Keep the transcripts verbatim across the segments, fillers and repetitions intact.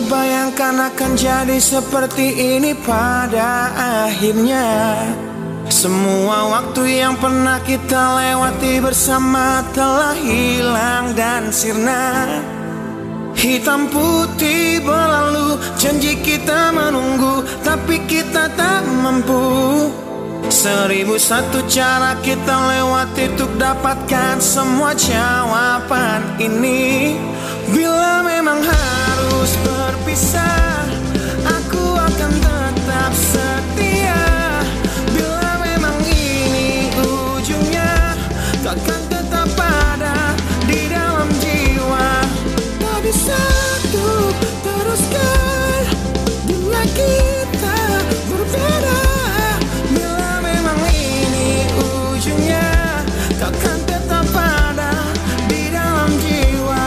bayangkan akan jadi seperti ini pada akhirnya. Semua waktu yang pernah kita lewati bersama telah hilang dan sirna. Hitam putih berlalu, janji kita menunggu, tapi kita tak mampu. Seribu satu cara kita lewati untuk dapatkan semua jawaban ini. Bila memang harus berpisah, aku akan tetap setia. Bila memang ini ujungnya, takkan tetap ada di dalam jiwa. Tak bisa untuk teruskan bila kita berbeda. Bila memang ini ujungnya, takkan tetap ada di dalam jiwa.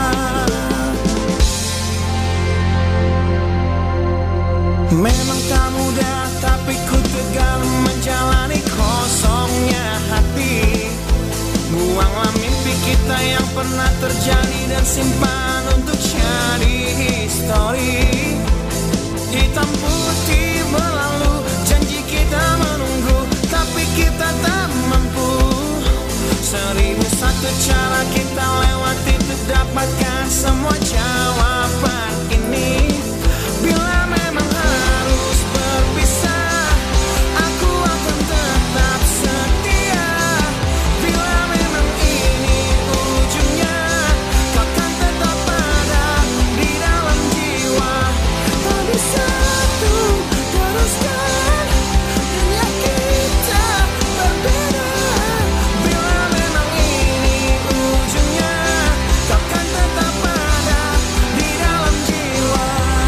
Memang tak mudah, tapi ku tegar menjalani kosongnya hati. Buanglah mimpi kita yang pernah terjadi dan simpan untuk jadi histori. Hitam putih berlalu, janji kita menunggu, tapi kita tak mampu. Seribu satu cara kita lewati untuk dapatkan semua jawaban ini. Bila memang harus berpisah, aku akan tetap setia. Bila memang ini ujungnya, takkan tetap ada di dalam jiwa. Tak bisa tuh teruskan dunia kita berbeda. Bila memang ini ujungnya, takkan tetap ada di dalam jiwa.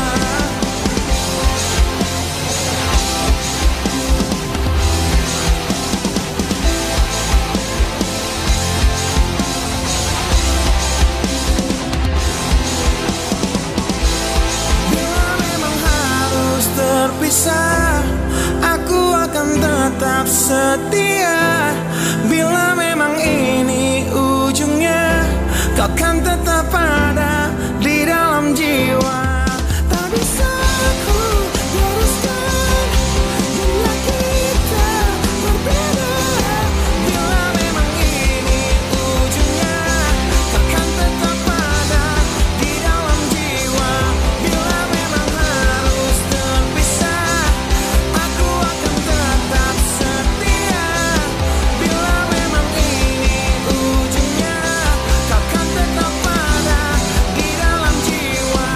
Bila memang harus terpisah, aku akan tetap setia. Bila memang ini ujungnya, kau kan tetap ada di dalam jiwa. Tak bisa ku teruskan dunia kita berbeda. Bila memang ini ujungnya, kau kan tetap ada di dalam jiwa. Bila memang harus terpisah, aku akan tetap setia. Bila memang ini ujungnya, kau kan tetap ada di dalam jiwa.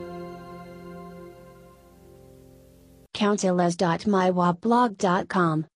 countiles dot my wa blog dot com